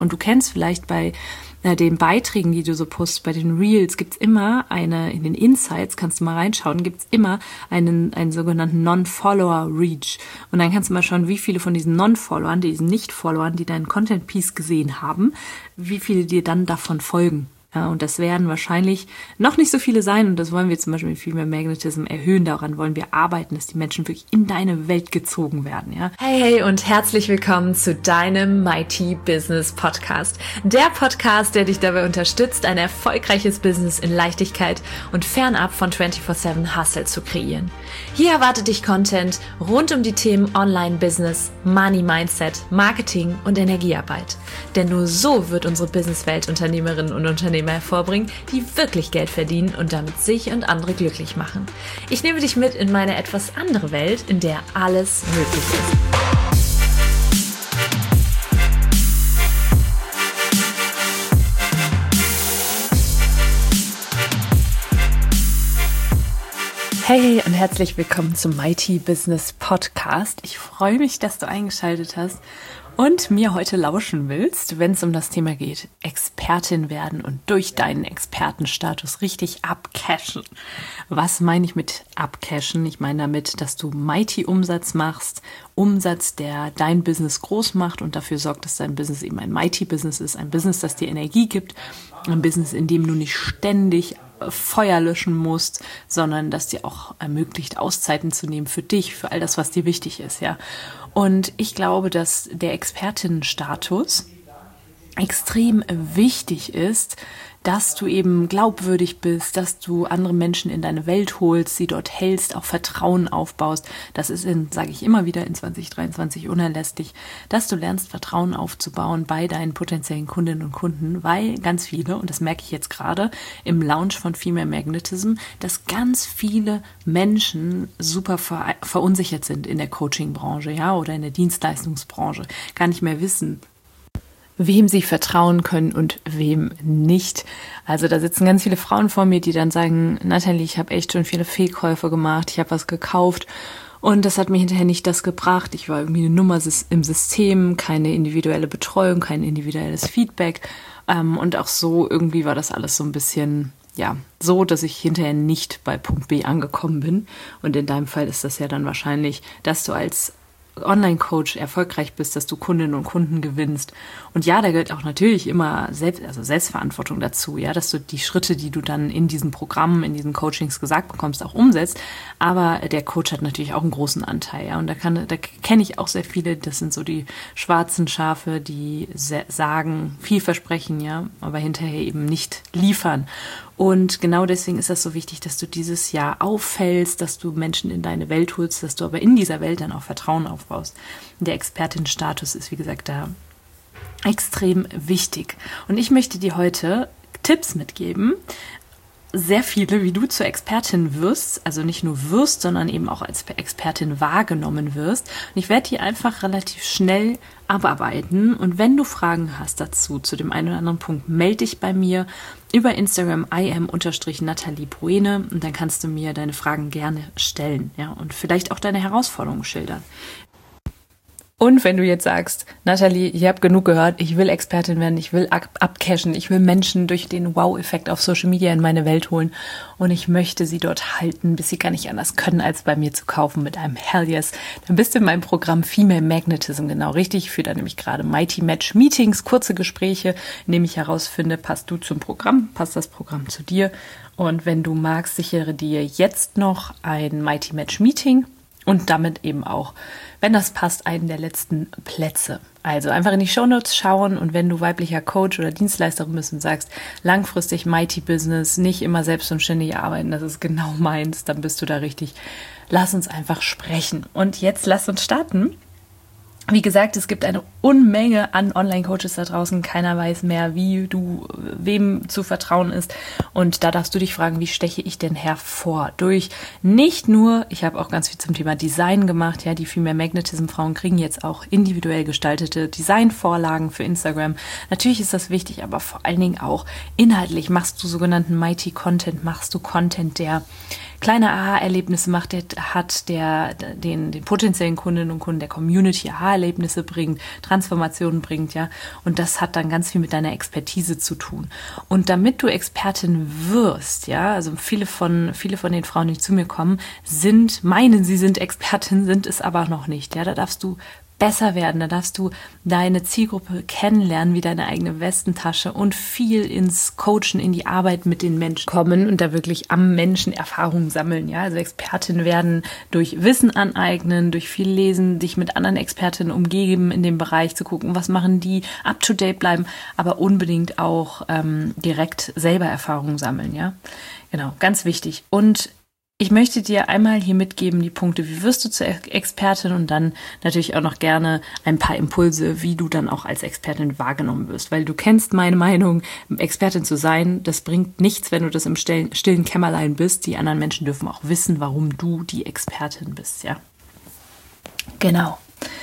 Und du kennst vielleicht bei den Beiträgen, die du so postest, bei den Reels, gibt's immer in den Insights, kannst du mal reinschauen, gibt's immer einen sogenannten Non-Follower-Reach. Und dann kannst du mal schauen, wie viele von diesen Non-Followern, diesen Nicht-Followern, die deinen Content-Piece gesehen haben, wie viele dir dann davon folgen. Ja, und das werden wahrscheinlich noch nicht so viele sein, und das wollen wir zum Beispiel mit Female Magnetism erhöhen. Daran wollen wir arbeiten, dass die Menschen wirklich in deine Welt gezogen werden. Ja? Hey und herzlich willkommen zu deinem Mighty Business Podcast. Der Podcast, der dich dabei unterstützt, ein erfolgreiches Business in Leichtigkeit und fernab von 24/7 Hustle zu kreieren. Hier erwartet dich Content rund um die Themen Online-Business, Money-Mindset, Marketing und Energiearbeit. Denn nur so wird unsere Businesswelt Unternehmerinnen und Unternehmer hervorbringen, die wirklich Geld verdienen und damit sich und andere glücklich machen. Ich nehme dich mit in meine etwas andere Welt, in der alles möglich ist. Hey und herzlich willkommen zum Mighty Business Podcast. Ich freue mich, dass du eingeschaltet hast und mir heute lauschen willst, wenn es um das Thema geht, Expertin werden und durch deinen Expertenstatus richtig abcashen. Was meine ich mit abcashen? Ich meine damit, dass du Mighty Umsatz machst, Umsatz, der dein Business groß macht und dafür sorgt, dass dein Business eben ein Mighty Business ist, ein Business, das dir Energie gibt, ein Business, in dem du nicht ständig Feuer löschen musst, sondern das dir auch ermöglicht, Auszeiten zu nehmen für dich, für all das, was dir wichtig ist, ja. Und ich glaube, dass der Expertinnenstatus extrem wichtig ist, dass du eben glaubwürdig bist, dass du andere Menschen in deine Welt holst, sie dort hältst, auch Vertrauen aufbaust. Das ist sage ich immer wieder, in 2023 unerlässlich, dass du lernst, Vertrauen aufzubauen bei deinen potenziellen Kundinnen und Kunden, weil ganz viele, und das merke ich jetzt gerade im Launch von Female Magnetism, dass ganz viele Menschen super verunsichert sind in der Coaching-Branche, ja, oder in der Dienstleistungsbranche, gar nicht mehr wissen, wem sie vertrauen können und wem nicht. Also da sitzen ganz viele Frauen vor mir, die dann sagen, Nathalie, ich habe echt schon viele Fehlkäufe gemacht, ich habe was gekauft und das hat mir hinterher nicht das gebracht. Ich war irgendwie eine Nummer im System, keine individuelle Betreuung, kein individuelles Feedback und auch so irgendwie war das alles so ein bisschen, ja, so, dass ich hinterher nicht bei Punkt B angekommen bin. Und in deinem Fall ist das ja dann wahrscheinlich, dass du als Online-Coach erfolgreich bist, dass du Kundinnen und Kunden gewinnst. Und ja, da gehört auch natürlich immer Selbstverantwortung dazu, ja, dass du die Schritte, die du dann in diesen Programmen, in diesen Coachings gesagt bekommst, auch umsetzt. Aber der Coach hat natürlich auch einen großen Anteil, ja. Und da kenne ich auch sehr viele, das sind so die schwarzen Schafe, die sagen, viel versprechen, ja, aber hinterher eben nicht liefern. Und genau deswegen ist das so wichtig, dass du dieses Jahr auffällst, dass du Menschen in deine Welt holst, dass du aber in dieser Welt dann auch Vertrauen aufbaust. Der Expertenstatus ist, wie gesagt, da extrem wichtig. Und ich möchte dir heute Tipps mitgeben, sehr viele, wie du zur Expertin wirst, also nicht nur wirst, sondern eben auch als Expertin wahrgenommen wirst. Und ich werde die einfach relativ schnell abarbeiten. Und wenn du Fragen hast dazu, zu dem einen oder anderen Punkt, melde dich bei mir über Instagram im_Nathalie Bruene und dann kannst du mir deine Fragen gerne stellen, ja, und vielleicht auch deine Herausforderungen schildern. Und wenn du jetzt sagst, Nathalie, ich habe genug gehört, ich will Expertin werden, ich will abcashen, ich will Menschen durch den Wow-Effekt auf Social Media in meine Welt holen und ich möchte sie dort halten, bis sie gar nicht anders können, als bei mir zu kaufen mit einem Hell Yes, dann bist du in meinem Programm Female Magnetism genau richtig. Ich führe da nämlich gerade Mighty Match Meetings, kurze Gespräche, in denen ich herausfinde, passt du zum Programm, passt das Programm zu dir. Und wenn du magst, sichere dir jetzt noch ein Mighty Match Meeting und damit eben auch, wenn das passt, einen der letzten Plätze. Also einfach in die Shownotes schauen und wenn du weiblicher Coach oder Dienstleisterin bist und sagst, langfristig Mighty Business, nicht immer selbst und ständig arbeiten, das ist genau meins, dann bist du da richtig. Lass uns einfach sprechen. Und jetzt lass uns starten. Wie gesagt, es gibt eine Unmenge an Online-Coaches da draußen. Keiner weiß mehr, wem zu vertrauen ist. Und da darfst du dich fragen, wie steche ich denn hervor? Durch nicht nur, ich habe auch ganz viel zum Thema Design gemacht. Ja, die Female Magnetism Frauen kriegen jetzt auch individuell gestaltete Designvorlagen für Instagram. Natürlich ist das wichtig, aber vor allen Dingen auch inhaltlich machst du sogenannten Mighty Content, machst du Content, der kleine Aha-Erlebnisse macht, den potenziellen Kundinnen und Kunden der Community Aha-Erlebnisse bringt, Transformationen bringt, ja. Und das hat dann ganz viel mit deiner Expertise zu tun. Und damit du Expertin wirst, ja, also viele von den Frauen, die zu mir kommen, meinen, sie sind Expertin, sind es aber noch nicht, ja. Da darfst du besser werden, da darfst du deine Zielgruppe kennenlernen wie deine eigene Westentasche und viel ins Coachen, in die Arbeit mit den Menschen kommen und da wirklich am Menschen Erfahrungen sammeln. Ja, also Expertin werden durch Wissen aneignen, durch viel Lesen, dich mit anderen Expertinnen umgeben in dem Bereich, zu gucken, was machen die, up to date bleiben, aber unbedingt auch direkt selber Erfahrungen sammeln. Ja, genau, ganz wichtig. Und ich möchte dir einmal hier mitgeben die Punkte, wie wirst du zur Expertin und dann natürlich auch noch gerne ein paar Impulse, wie du dann auch als Expertin wahrgenommen wirst. Weil du kennst meine Meinung, Expertin zu sein, das bringt nichts, wenn du das im stillen Kämmerlein bist. Die anderen Menschen dürfen auch wissen, warum du die Expertin bist, ja. Genau.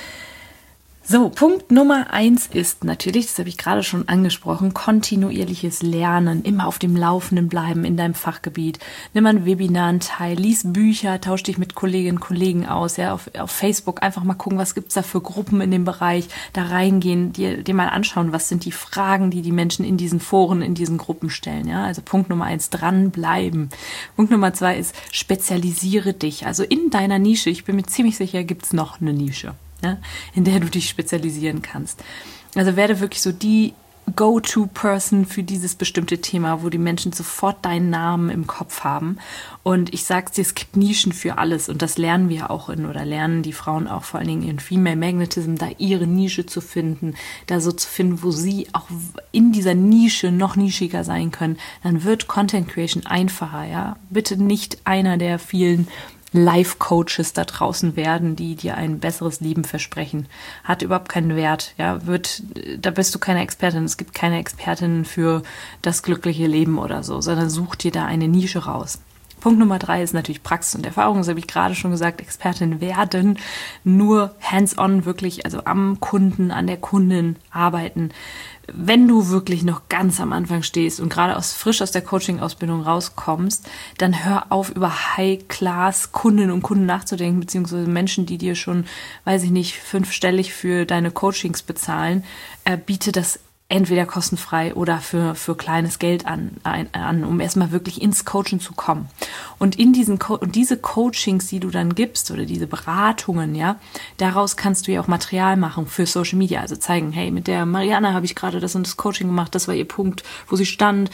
So, Punkt Nummer 1 ist natürlich, das habe ich gerade schon angesprochen, kontinuierliches Lernen, immer auf dem Laufenden bleiben in deinem Fachgebiet. Nimm an Webinaren teil, lies Bücher, tausch dich mit Kolleginnen und Kollegen aus, ja, auf Facebook einfach mal gucken, was gibt's da für Gruppen in dem Bereich, da reingehen, dir mal anschauen, was sind die Fragen, die Menschen in diesen Foren, in diesen Gruppen stellen, ja. Also Punkt Nummer 1, dranbleiben. Punkt Nummer 2 ist, spezialisiere dich, also in deiner Nische. Ich bin mir ziemlich sicher, gibt's noch eine Nische, ja, in der du dich spezialisieren kannst. Also werde wirklich so die Go-To-Person für dieses bestimmte Thema, wo die Menschen sofort deinen Namen im Kopf haben. Und ich sag's dir, es gibt Nischen für alles und das lernen wir auch lernen die Frauen auch vor allen Dingen in Female Magnetism, da ihre Nische zu finden, da so zu finden, wo sie auch in dieser Nische noch nischiger sein können. Dann wird Content Creation einfacher, ja. Bitte nicht einer der vielen Life-Coaches da draußen werden, die dir ein besseres Leben versprechen. Hat überhaupt keinen Wert. Ja, da bist du keine Expertin. Es gibt keine Expertin für das glückliche Leben oder so, sondern such dir da eine Nische raus. Punkt Nummer 3 ist natürlich Praxis und Erfahrung. Das habe ich gerade schon gesagt, Expertin werden, nur hands-on wirklich, also am Kunden, an der Kundin arbeiten. Wenn du wirklich noch ganz am Anfang stehst und gerade frisch aus der Coaching-Ausbildung rauskommst, dann hör auf, über High-Class-Kundinnen und Kunden nachzudenken, beziehungsweise Menschen, die dir schon, weiß ich nicht, 5-stellig für deine Coachings bezahlen, biete das entweder kostenfrei oder für kleines Geld an, um erstmal wirklich ins Coaching zu kommen. Und diese Coachings, die du dann gibst oder diese Beratungen, ja, daraus kannst du ja auch Material machen für Social Media, also zeigen, hey, mit der Marianne habe ich gerade das und das Coaching gemacht, das war ihr Punkt, wo sie stand,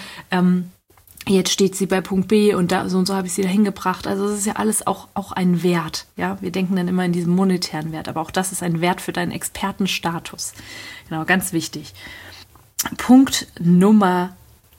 jetzt steht sie bei Punkt B und da so und so habe ich sie dahin gebracht. Also das ist ja alles auch ein Wert. Ja, wir denken dann immer in diesem monetären Wert, aber auch das ist ein Wert für deinen Expertenstatus. Genau, ganz wichtig. Punkt Nummer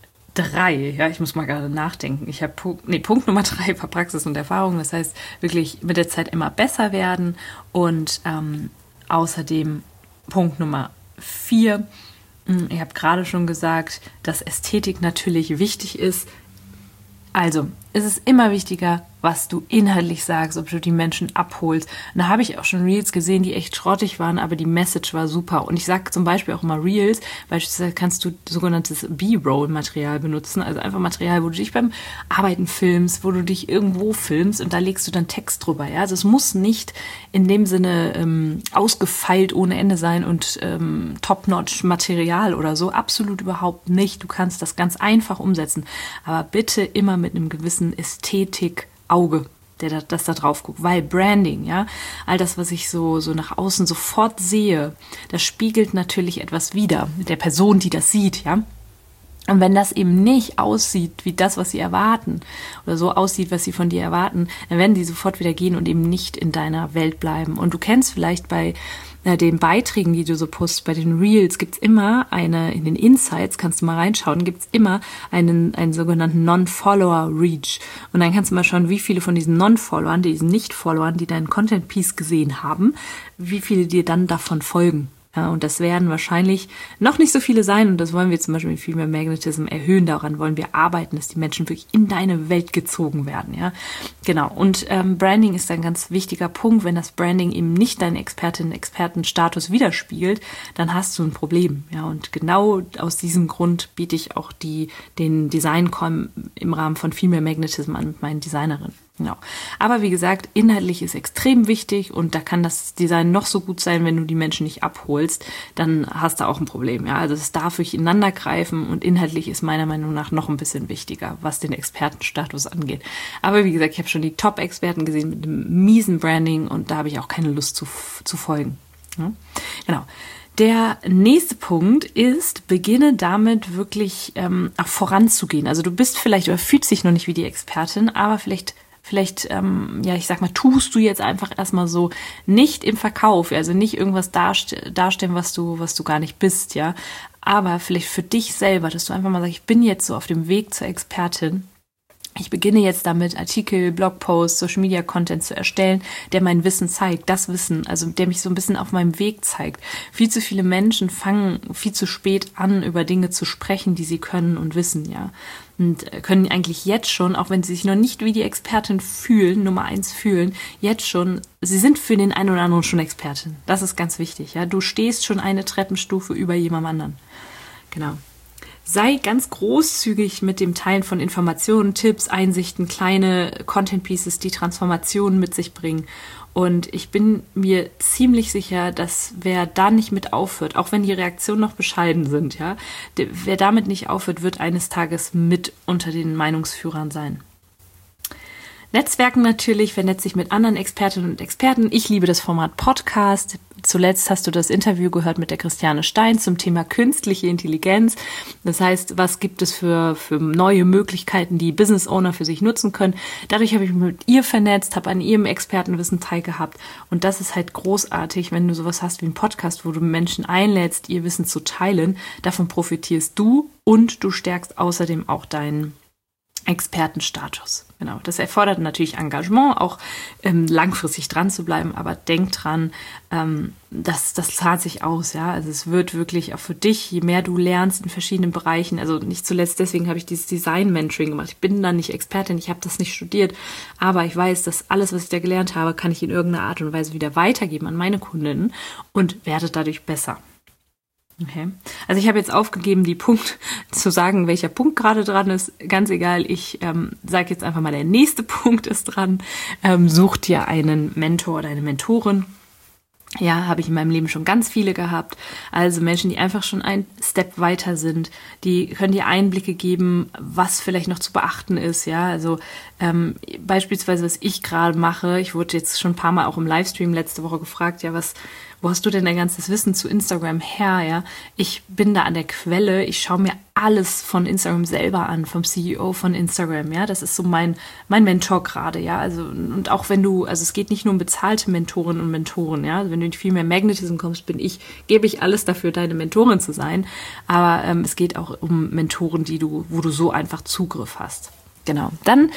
3, ja, ich muss mal gerade nachdenken. Punkt Nummer 3 war Praxis und Erfahrung. Das heißt, wirklich mit der Zeit immer besser werden und außerdem Punkt Nummer 4, ich habe gerade schon gesagt, dass Ästhetik natürlich wichtig ist. Also, es ist immer wichtiger, was du inhaltlich sagst, ob du die Menschen abholst. Und da habe ich auch schon Reels gesehen, die echt schrottig waren, aber die Message war super. Und ich sage zum Beispiel auch immer Reels, beispielsweise kannst du sogenanntes B-Roll-Material benutzen, also einfach Material, wo du dich beim Arbeiten filmst, wo du dich irgendwo filmst und da legst du dann Text drüber. Ja? Also es muss nicht in dem Sinne ausgefeilt ohne Ende sein und Top-Notch-Material oder so. Absolut überhaupt nicht. Du kannst das ganz einfach umsetzen. Aber bitte immer mit einem gewissen Ästhetik-Auge, das da drauf guckt, weil Branding, ja, all das, was ich so nach außen sofort sehe, das spiegelt natürlich etwas wider mit der Person, die das sieht, ja. Und wenn das eben nicht aussieht wie das, was sie erwarten oder so aussieht, was sie von dir erwarten, dann werden die sofort wieder gehen und eben nicht in deiner Welt bleiben. Und du kennst vielleicht bei den Beiträgen, die du so postest, bei den Reels, gibt's immer in den Insights, kannst du mal reinschauen, gibt's immer einen sogenannten Non-Follower-Reach. Und dann kannst du mal schauen, wie viele von diesen Non-Followern, diesen Nicht-Followern, die deinen Content-Piece gesehen haben, wie viele dir dann davon folgen. Ja, und das werden wahrscheinlich noch nicht so viele sein und das wollen wir zum Beispiel mit Female Magnetism erhöhen. Daran wollen wir arbeiten, dass die Menschen wirklich in deine Welt gezogen werden. Ja, genau. Und Branding ist ein ganz wichtiger Punkt. Wenn das Branding eben nicht deinen Expertenstatus widerspiegelt, dann hast du ein Problem. Ja, und genau aus diesem Grund biete ich auch den Design-Com im Rahmen von Female Magnetism an mit meinen Designerinnen. Genau. Aber wie gesagt, inhaltlich ist extrem wichtig und da kann das Design noch so gut sein, wenn du die Menschen nicht abholst, dann hast du auch ein Problem. Ja? Also es darf ineinander greifen und inhaltlich ist meiner Meinung nach noch ein bisschen wichtiger, was den Expertenstatus angeht. Aber wie gesagt, ich habe schon die Top-Experten gesehen mit einem miesen Branding und da habe ich auch keine Lust zu folgen. Ja? Genau. Der nächste Punkt ist, beginne damit wirklich auch voranzugehen. Also du bist vielleicht oder fühlst dich noch nicht wie die Expertin, aber vielleicht, ich sag mal, tust du jetzt einfach erstmal so nicht im Verkauf, also nicht irgendwas darstellen, was du gar nicht bist, ja. Aber vielleicht für dich selber, dass du einfach mal sagst, ich bin jetzt so auf dem Weg zur Expertin. Ich beginne jetzt damit, Artikel, Blogposts, Social Media Content zu erstellen, der mein Wissen zeigt, das Wissen, also der mich so ein bisschen auf meinem Weg zeigt. Viel zu viele Menschen fangen viel zu spät an, über Dinge zu sprechen, die sie können und wissen, ja. Und können eigentlich jetzt schon, auch wenn sie sich noch nicht wie die Expertin fühlen, Nummer 1 fühlen, jetzt schon, sie sind für den einen oder anderen schon Expertin. Das ist ganz wichtig, ja. Du stehst schon eine Treppenstufe über jemandem anderen. Genau. Sei ganz großzügig mit dem Teilen von Informationen, Tipps, Einsichten, kleine Content Pieces, die Transformationen mit sich bringen. Und ich bin mir ziemlich sicher, dass wer da nicht mit aufhört, auch wenn die Reaktionen noch bescheiden sind, ja, wer damit nicht aufhört, wird eines Tages mit unter den Meinungsführern sein. Netzwerken natürlich, vernetzt sich mit anderen Expertinnen und Experten. Ich liebe das Format Podcast. Zuletzt hast du das Interview gehört mit der Christiane Stein zum Thema künstliche Intelligenz. Das heißt, was gibt es für neue Möglichkeiten, die Business Owner für sich nutzen können. Dadurch habe ich mich mit ihr vernetzt, habe an ihrem Expertenwissen teilgehabt. Und das ist halt großartig, wenn du sowas hast wie einen Podcast, wo du Menschen einlädst, ihr Wissen zu teilen. Davon profitierst du und du stärkst außerdem auch deinen Expertenstatus. Genau, das erfordert natürlich Engagement, auch langfristig dran zu bleiben, aber denk dran, das zahlt sich aus, ja. Also es wird wirklich auch für dich, je mehr du lernst in verschiedenen Bereichen, also nicht zuletzt deswegen habe ich dieses Design-Mentoring gemacht. Ich bin da nicht Expertin, ich habe das nicht studiert, aber ich weiß, dass alles, was ich da gelernt habe, kann ich in irgendeiner Art und Weise wieder weitergeben an meine Kundinnen und werde dadurch besser. Okay. Also ich habe jetzt aufgegeben, die Punkt zu sagen, welcher Punkt gerade dran ist. Ganz egal, ich sage jetzt einfach mal, der nächste Punkt ist dran. Such dir einen Mentor oder eine Mentorin. Ja, habe ich in meinem Leben schon ganz viele gehabt. Also Menschen, die einfach schon einen Step weiter sind, die können dir Einblicke geben, was vielleicht noch zu beachten ist. Ja, also beispielsweise, was ich gerade mache. Ich wurde jetzt schon ein paar Mal auch im Livestream letzte Woche gefragt, ja, wo hast du denn dein ganzes Wissen zu Instagram her? Ja, ich bin da an der Quelle. Ich schaue mir alles von Instagram selber an, vom CEO von Instagram. Ja, das ist so mein Mentor gerade. Ja, also und auch wenn also es geht nicht nur um bezahlte Mentorinnen und Mentoren. Ja, also wenn du in viel mehr Magnetism kommst, gebe ich alles dafür, deine Mentorin zu sein. Aber es geht auch um Mentoren, wo du so einfach Zugriff hast. Genau. Dann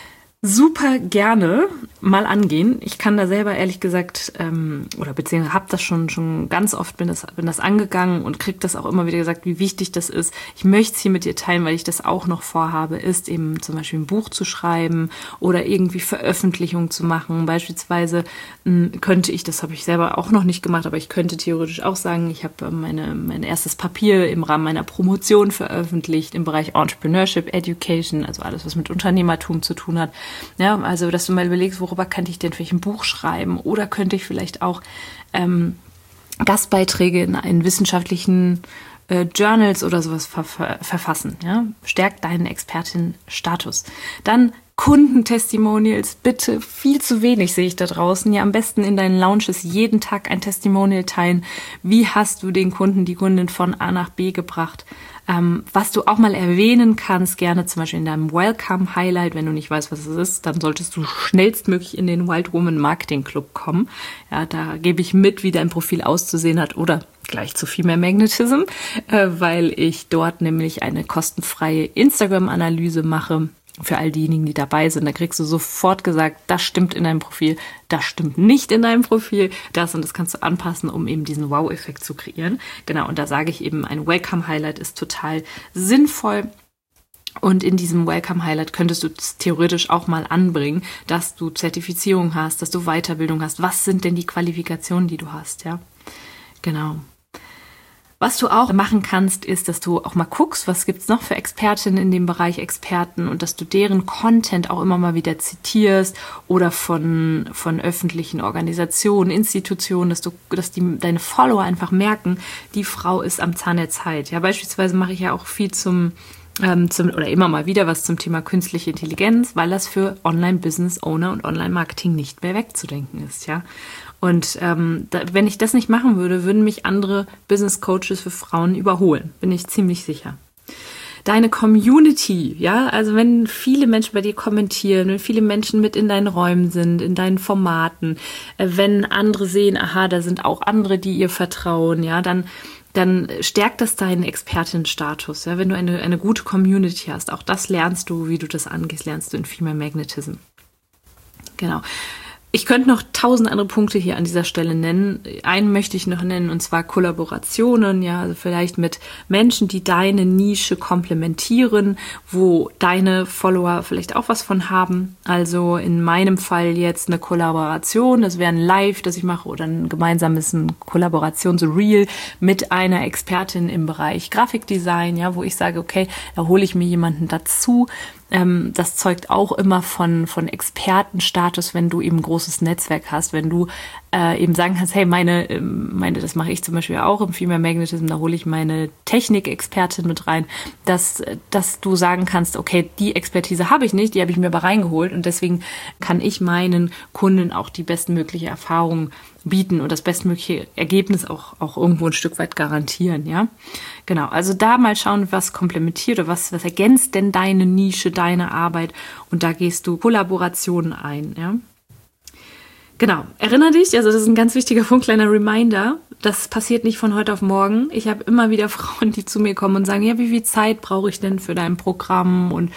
super gerne mal angehen. Ich kann da selber ehrlich gesagt oder beziehungsweise habe das schon ganz oft bin das angegangen und kriege das auch immer wieder gesagt, wie wichtig das ist. Ich möchte es hier mit dir teilen, weil ich das auch noch vorhabe, ist eben zum Beispiel ein Buch zu schreiben oder irgendwie Veröffentlichungen zu machen. Beispielsweise könnte ich, das habe ich selber auch noch nicht gemacht, aber ich könnte theoretisch auch sagen, ich habe mein erstes Papier im Rahmen meiner Promotion veröffentlicht im Bereich Entrepreneurship, Education, also alles, was mit Unternehmertum zu tun hat. Ja, also, dass du mal überlegst, worüber könnte ich denn vielleicht ein Buch schreiben oder könnte ich vielleicht auch Gastbeiträge in wissenschaftlichen Journals oder sowas verfassen. Ja? Stärkt deinen Expertenstatus. Dann Kundentestimonials, bitte viel zu wenig sehe ich da draußen. Ja, am besten in deinen Launches jeden Tag ein Testimonial teilen. Wie hast du den Kunden, die Kundin von A nach B gebracht? Was du auch mal erwähnen kannst, gerne zum Beispiel in deinem Welcome Highlight, wenn du nicht weißt, was es ist, dann solltest du schnellstmöglich in den Wild Woman Marketing Club kommen. Ja, da gebe ich mit, wie dein Profil auszusehen hat oder gleich zu viel mehr Magnetism, weil ich dort nämlich eine kostenfreie Instagram-Analyse mache. Für all diejenigen, die dabei sind, da kriegst du sofort gesagt, das stimmt in deinem Profil, das stimmt nicht in deinem Profil, das und das kannst du anpassen, um eben diesen Wow-Effekt zu kreieren. Genau, und da sage ich eben, ein Welcome-Highlight ist total sinnvoll. Und in diesem Welcome-Highlight könntest du theoretisch auch mal anbringen, dass du Zertifizierung hast, dass du Weiterbildung hast. Was sind denn die Qualifikationen, die du hast, ja? Genau. Was du auch machen kannst, ist, dass du auch mal guckst, was gibt's noch für Expertinnen in dem Bereich, Experten, und dass du deren Content auch immer mal wieder zitierst oder von öffentlichen Organisationen, Institutionen, dass deine Follower einfach merken, die Frau ist am Zahn der Zeit. Ja, beispielsweise mache ich ja auch viel oder immer mal wieder was zum Thema künstliche Intelligenz, weil das für Online-Business-Owner und Online-Marketing nicht mehr wegzudenken ist, ja. Und wenn ich das nicht machen würde, würden mich andere Business-Coaches für Frauen überholen, bin ich ziemlich sicher. Deine Community, ja, also wenn viele Menschen bei dir kommentieren, wenn viele Menschen mit in deinen Räumen sind, in deinen Formaten, wenn andere sehen, aha, da sind auch andere, die ihr vertrauen, ja, dann stärkt das deinen Expertinnenstatus, ja, wenn du eine gute Community hast. Auch das lernst du, wie du das angehst, lernst du in Female Magnetism. Genau. Ich könnte noch 1000 andere Punkte hier an dieser Stelle nennen. Einen möchte ich noch nennen, und zwar Kollaborationen, ja, also vielleicht mit Menschen, die deine Nische komplementieren, wo deine Follower vielleicht auch was von haben. Also in meinem Fall jetzt eine Kollaboration, das wäre ein Live, das ich mache, oder ein gemeinsames Kollaborationsreel mit einer Expertin im Bereich Grafikdesign, ja, wo ich sage, okay, da hole ich mir jemanden dazu. Das zeugt auch immer von Expertenstatus, wenn du eben ein großes Netzwerk hast, wenn du eben sagen kannst, hey, meine, das mache ich zum Beispiel auch im Female Magnetism, da hole ich meine Technikexpertin mit rein, dass du sagen kannst, okay, die Expertise habe ich nicht, die habe ich mir aber reingeholt, und deswegen kann ich meinen Kunden auch die bestmögliche Erfahrung bieten und das bestmögliche Ergebnis auch irgendwo ein Stück weit garantieren, ja. Genau, also da mal schauen, was komplementiert oder was ergänzt denn deine Nische, deine Arbeit, und da gehst du Kollaborationen ein, ja. Genau, erinnere dich, also das ist ein ganz wichtiger Punkt, kleiner Reminder, das passiert nicht von heute auf morgen. Ich habe immer wieder Frauen, die zu mir kommen und sagen, ja, wie viel Zeit brauche ich denn für dein Programm, und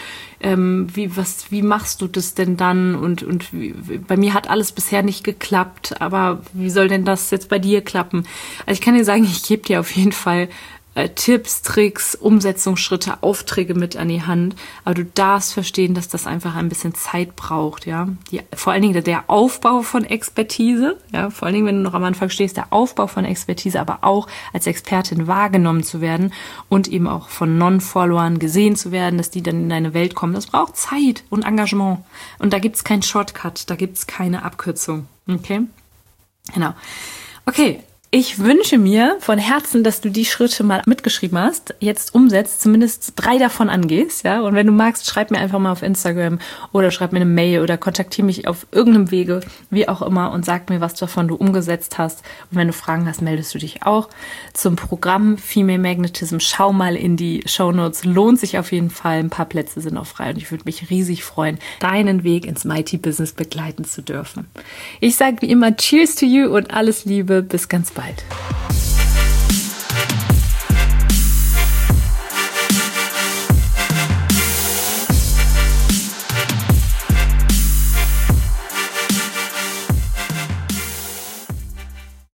wie machst du das denn dann, und bei mir hat alles bisher nicht geklappt, aber wie soll denn das jetzt bei dir klappen? Also ich kann dir sagen, ich gebe dir auf jeden Fall Tipps, Tricks, Umsetzungsschritte, Aufträge mit an die Hand. Aber du darfst verstehen, dass das einfach ein bisschen Zeit braucht, ja. Vor allen Dingen der Aufbau von Expertise, ja, vor allen Dingen, wenn du noch am Anfang stehst, der Aufbau von Expertise, aber auch als Expertin wahrgenommen zu werden und eben auch von Non-Followern gesehen zu werden, dass die dann in deine Welt kommen. Das braucht Zeit und Engagement. Und da gibt's keinen Shortcut, da gibt's keine Abkürzung. Okay? Genau. Okay. Ich wünsche mir von Herzen, dass du die Schritte mal mitgeschrieben hast, jetzt umsetzt, zumindest 3 davon angehst, ja. Und wenn du magst, schreib mir einfach mal auf Instagram oder schreib mir eine Mail oder kontaktiere mich auf irgendeinem Wege, wie auch immer, und sag mir, was davon du umgesetzt hast. Und wenn du Fragen hast, meldest du dich auch. Zum Programm Female Magnetism, schau mal in die Shownotes, lohnt sich auf jeden Fall. Ein paar Plätze sind noch frei und ich würde mich riesig freuen, deinen Weg ins Mighty Business begleiten zu dürfen. Ich sage wie immer, cheers to you und alles Liebe, bis ganz bald.